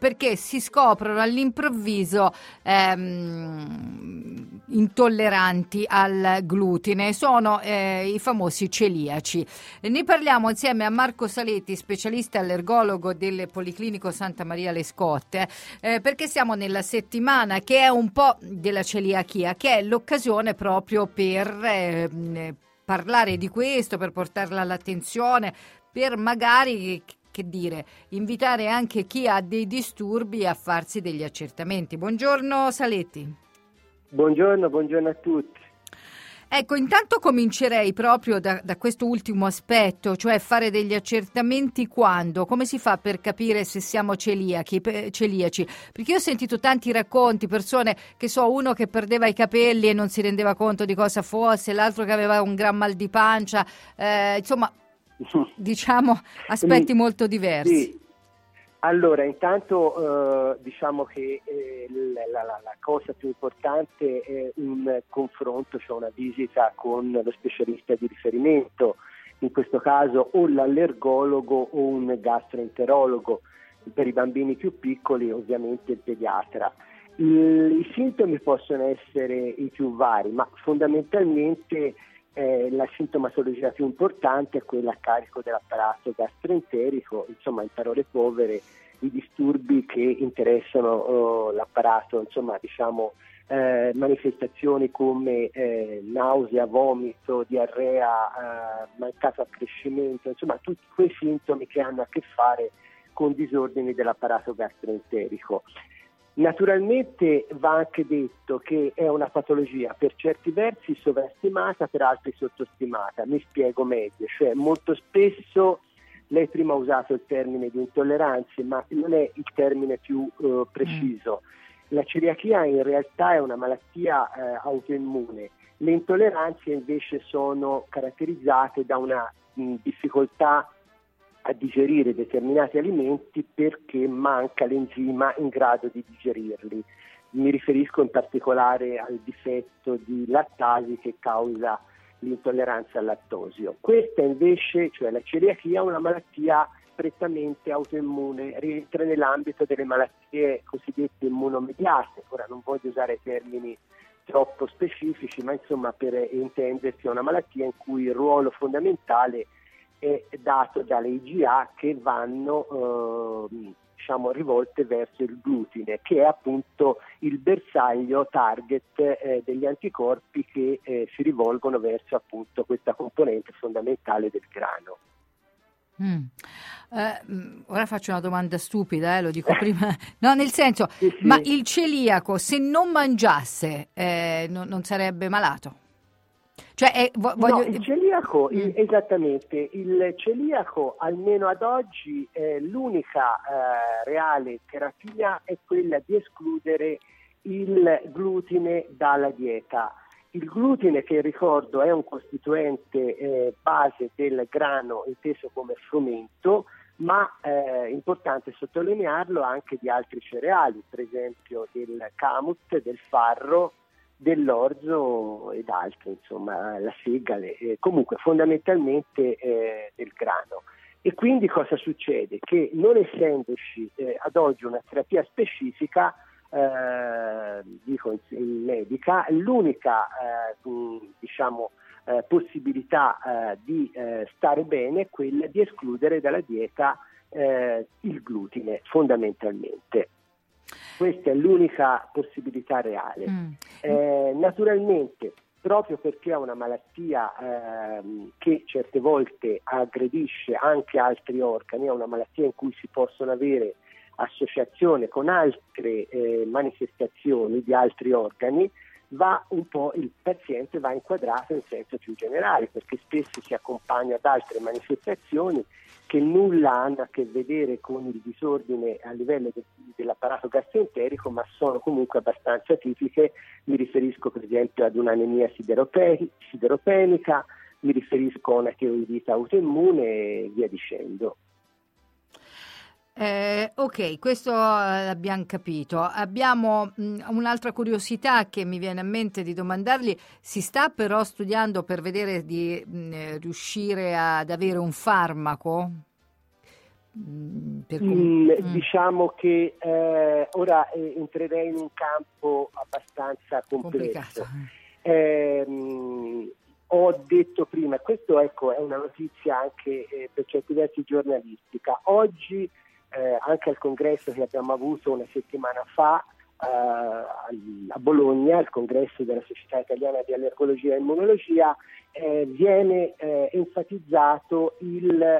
perché si scoprono all'improvviso intolleranti al glutine, sono i famosi celiaci. Ne parliamo insieme a Marco Saletti, specialista allergologo del Policlinico Santa Maria Le Scotte, perché siamo nella settimana che è un po' della celiachia, che è l'occasione proprio per parlare di questo, per portarla all'attenzione, per magari, che dire, invitare anche chi ha dei disturbi a farsi degli accertamenti. Buongiorno Saletti. Buongiorno a tutti. Ecco, intanto comincerei proprio da questo ultimo aspetto, cioè fare degli accertamenti quando? Come si fa per capire se siamo celiaci? Perché io ho sentito tanti racconti, persone, che so, uno che perdeva i capelli e non si rendeva conto di cosa fosse, l'altro che aveva un gran mal di pancia, insomma, diciamo aspetti molto diversi. Sì. Allora, intanto diciamo che la cosa più importante è un confronto, cioè una visita con lo specialista di riferimento, in questo caso o l'allergologo o un gastroenterologo, per i bambini più piccoli ovviamente il pediatra. I sintomi possono essere i più vari, ma fondamentalmente la sintomatologia più importante è quella a carico dell'apparato gastroenterico, insomma, in parole povere, i disturbi che interessano l'apparato, insomma, diciamo manifestazioni come nausea, vomito, diarrea, mancato accrescimento, insomma tutti quei sintomi che hanno a che fare con disordini dell'apparato gastroenterico. Naturalmente va anche detto che è una patologia per certi versi sovrastimata, per altri sottostimata. Mi spiego meglio, cioè molto spesso, lei prima ha usato il termine di intolleranze, ma non è il termine più preciso. La celiachia in realtà è una malattia autoimmune, le intolleranze invece sono caratterizzate da una difficoltà a digerire determinati alimenti perché manca l'enzima in grado di digerirli. Mi riferisco in particolare al difetto di lattasi che causa l'intolleranza al lattosio. Questa invece, cioè la celiachia, è una malattia prettamente autoimmune, rientra nell'ambito delle malattie cosiddette immunomediate. Ora non voglio usare termini troppo specifici, ma insomma per intendersi è una malattia in cui il ruolo fondamentale è dato dalle IgA che vanno rivolte verso il glutine, che è appunto il bersaglio target degli anticorpi che si rivolgono verso appunto questa componente fondamentale del grano. Ora faccio una domanda stupida, lo dico prima. No, nel senso, sì. Ma il celiaco se non mangiasse non sarebbe malato? Cioè, No, il celiaco, esattamente, il celiaco almeno ad oggi l'unica reale terapia è quella di escludere il glutine dalla dieta. Il glutine, che ricordo è un costituente base del grano inteso come frumento, ma è importante sottolinearlo anche di altri cereali, per esempio del kamut, del farro, dell'orzo ed altri, insomma la segale, comunque fondamentalmente del grano. E quindi cosa succede? Che non essendoci ad oggi una terapia specifica, dico in medica, l'unica possibilità di stare bene è quella di escludere dalla dieta il glutine fondamentalmente. Questa è l'unica possibilità reale. Naturalmente, proprio perché è una malattia che certe volte aggredisce anche altri organi, è una malattia in cui si possono avere associazione con altre manifestazioni di altri organi, il paziente va inquadrato in senso più generale, perché spesso si accompagna ad altre manifestazioni che nulla hanno a che vedere con il disordine a livello dell'apparato gastroenterico, ma sono comunque abbastanza tipiche. Mi riferisco per esempio ad un'anemia sideropenica, mi riferisco a una tiroidite autoimmune e via dicendo. Ok, questo l'abbiamo capito. Abbiamo un'altra curiosità che mi viene a mente di domandargli. Si sta però studiando per vedere di riuscire ad avere un farmaco Diciamo che ora entrerei in un campo abbastanza complesso. Ho detto prima, questo ecco è una notizia anche per certi versi giornalistica. Oggi anche al congresso che abbiamo avuto una settimana fa a Bologna, il congresso della Società Italiana di Allergologia e Immunologia, viene enfatizzato i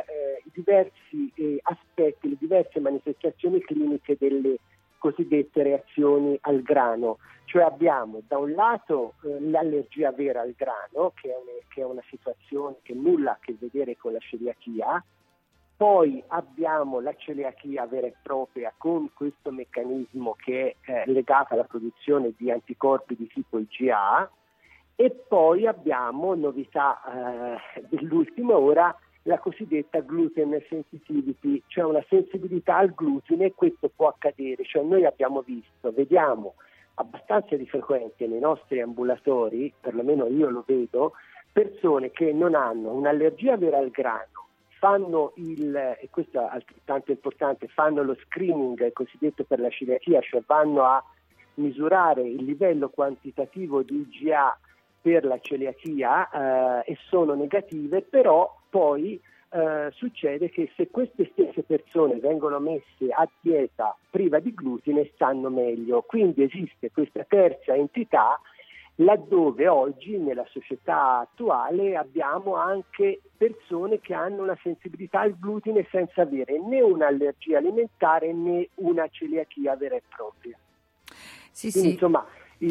diversi aspetti, le diverse manifestazioni cliniche delle cosiddette reazioni al grano. Cioè abbiamo da un lato l'allergia vera al grano, che è una situazione che nulla a che vedere con la celiachia. Poi abbiamo la celiachia vera e propria con questo meccanismo che è legato alla produzione di anticorpi di tipo IgA, e poi abbiamo, novità dell'ultima ora, la cosiddetta gluten sensitivity, cioè una sensibilità al glutine. Questo può accadere, cioè noi vediamo abbastanza di frequente nei nostri ambulatori, perlomeno io lo vedo, persone che non hanno un'allergia vera al grano, fanno e questo è altrettanto importante, fanno lo screening cosiddetto per la celiachia, cioè vanno a misurare il livello quantitativo di IgA per la celiachia e sono negative, però poi succede che se queste stesse persone vengono messe a dieta priva di glutine stanno meglio. Quindi esiste questa terza entità laddove oggi nella società attuale abbiamo anche persone che hanno una sensibilità al glutine senza avere né un'allergia alimentare né una celiachia vera e propria. Quindi, insomma,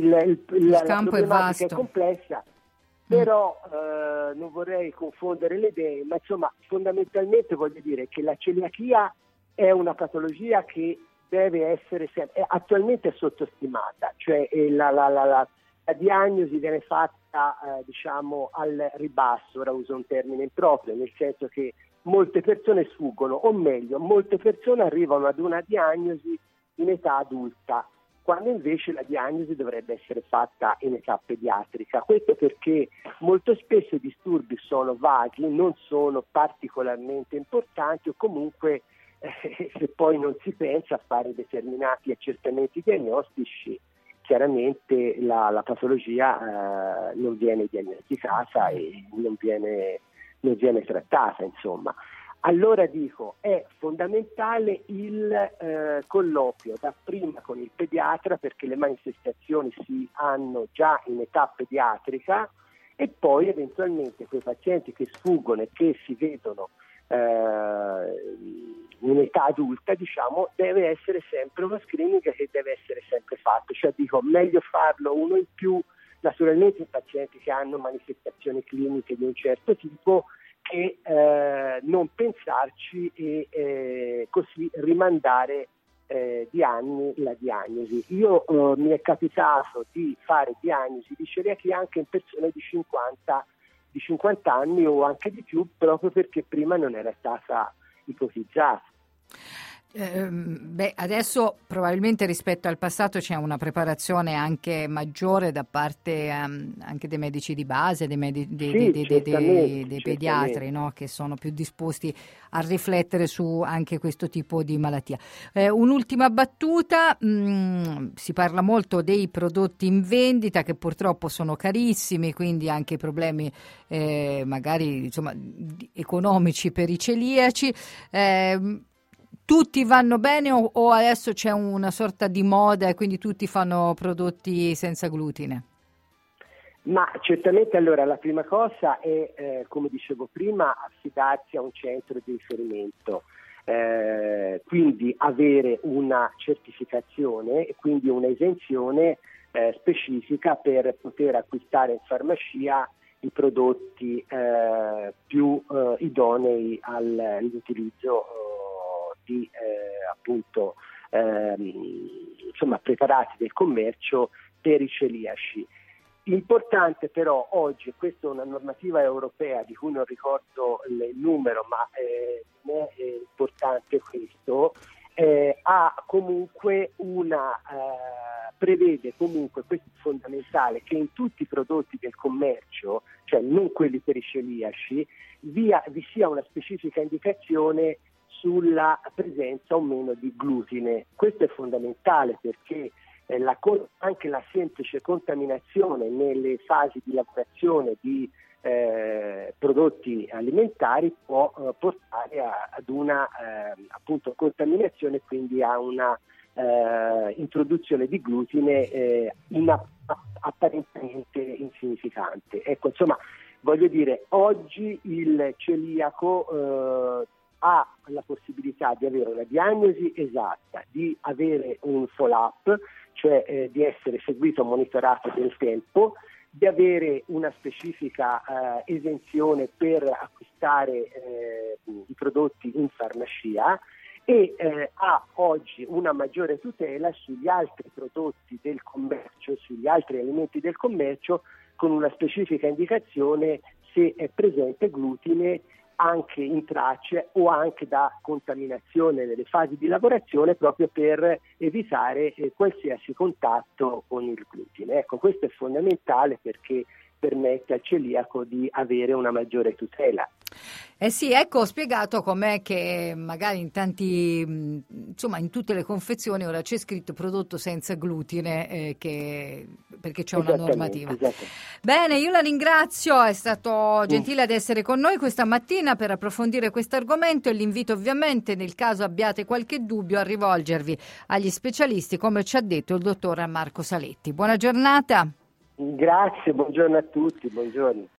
la problematica è complessa, però non vorrei confondere le idee, ma insomma fondamentalmente voglio dire che la celiachia è una patologia che deve essere attualmente sottostimata, cioè la diagnosi viene fatta diciamo al ribasso, ora uso un termine improprio, nel senso che molte persone sfuggono, o meglio, molte persone arrivano ad una diagnosi in età adulta, quando invece la diagnosi dovrebbe essere fatta in età pediatrica. Questo perché molto spesso i disturbi sono vaghi, non sono particolarmente importanti, o comunque se poi non si pensa a fare determinati accertamenti diagnostici, chiaramente la patologia non viene diagnosticata e non viene trattata, insomma. Allora dico, è fondamentale il colloquio dapprima con il pediatra, perché le manifestazioni si hanno già in età pediatrica, e poi eventualmente quei pazienti che sfuggono e che si vedono in età adulta, diciamo, deve essere sempre uno screening che deve essere sempre fatto, cioè dico meglio farlo uno in più, naturalmente i pazienti che hanno manifestazioni cliniche di un certo tipo, che non pensarci e così rimandare di anni la diagnosi. Io mi è capitato di fare diagnosi di celiachia anche in persone di 50 anni o anche di più, proprio perché prima non era stata ipotizzata. Adesso probabilmente rispetto al passato c'è una preparazione anche maggiore da parte anche dei medici di base, dei pediatri, no? Che sono più disposti a riflettere su anche questo tipo di malattia. Un'ultima battuta, si parla molto dei prodotti in vendita che purtroppo sono carissimi, quindi anche problemi magari insomma economici per i celiaci. Tutti vanno bene o adesso c'è una sorta di moda e quindi tutti fanno prodotti senza glutine? Ma certamente, allora, la prima cosa è, come dicevo prima, affidarsi a un centro di riferimento, quindi avere una certificazione e quindi un'esenzione specifica per poter acquistare in farmacia i prodotti più idonei all'utilizzo di appunto insomma preparati del commercio per i celiaci. Importante però oggi, questa è una normativa europea di cui non ricordo il numero, ma è importante questo, ha comunque prevede comunque, questo è fondamentale, che in tutti i prodotti del commercio, cioè non quelli per i celiaci, vi sia una specifica indicazione sulla presenza o meno di glutine. Questo è fondamentale perché anche la semplice contaminazione nelle fasi di lavorazione di prodotti alimentari può portare ad una appunto contaminazione, quindi a una introduzione di glutine apparentemente insignificante. Ecco, insomma, voglio dire, oggi il celiaco ha la possibilità di avere una diagnosi esatta, di avere un follow-up, cioè di essere seguito e monitorato nel tempo, di avere una specifica esenzione per acquistare i prodotti in farmacia e ha oggi una maggiore tutela sugli altri prodotti del commercio, sugli altri alimenti del commercio, con una specifica indicazione se è presente glutine anche in tracce o anche da contaminazione nelle fasi di lavorazione, proprio per evitare qualsiasi contatto con il glutine. Ecco, questo è fondamentale perché permette al celiaco di avere una maggiore tutela. Eh sì, ecco, ho spiegato com'è che magari in tanti, insomma, in tutte le confezioni ora c'è scritto prodotto senza glutine, perché c'è una normativa. Bene, io la ringrazio, è stato gentile ad essere con noi questa mattina per approfondire questo argomento e l'invito ovviamente, nel caso abbiate qualche dubbio, a rivolgervi agli specialisti, come ci ha detto il dottor Marco Saletti. Buona giornata. Grazie, buongiorno a tutti, buongiorno.